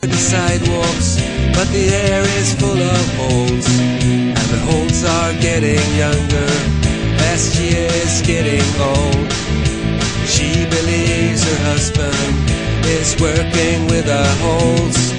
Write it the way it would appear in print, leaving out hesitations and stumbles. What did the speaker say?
The sidewalks, but the air is full of holes, and the holes are getting younger as she is getting old. She believes her husband is working with her holes.